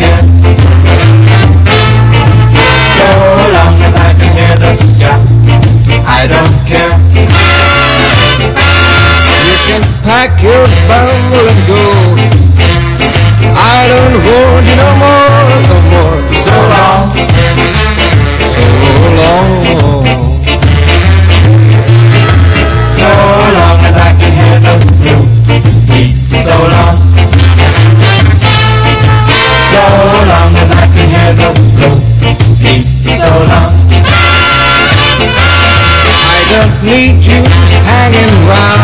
care. So long as I can hear the sky, I don't care. You can pack your bundle and go. I don't hold you no more, no more. So long, so long. So long as I can hear the blue beat. So long. So long as I can hear the blue beat. So long. I don't need you hanging round.